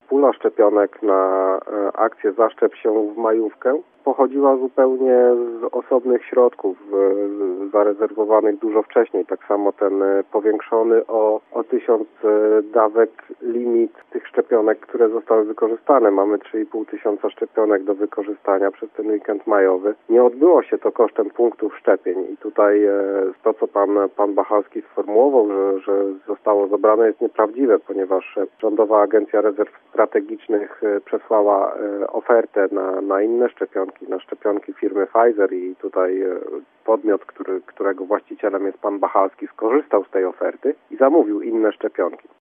Pula szczepionek na akcję Zaszczep się w majówkę pochodziła zupełnie z osobnych środków zarezerwowanych dużo wcześniej. Tak samo ten powiększony o 1000 dawek limit tych szczepionek, które zostały wykorzystane. Mamy 3500 szczepionek do wykorzystania przez ten weekend majowy. Nie odbyło się to kosztem punktów szczepień i tutaj to, co pan Bachalski sformułował, że zostało zabrane, jest nieprawdziwe, ponieważ Rządowa Agencja Rezerw Strategicznych przesłała ofertę na inne szczepionki, na szczepionki firmy Pfizer i tutaj podmiot, którego właścicielem jest pan Bachalski, skorzystał z tej oferty i zamówił inne szczepionki.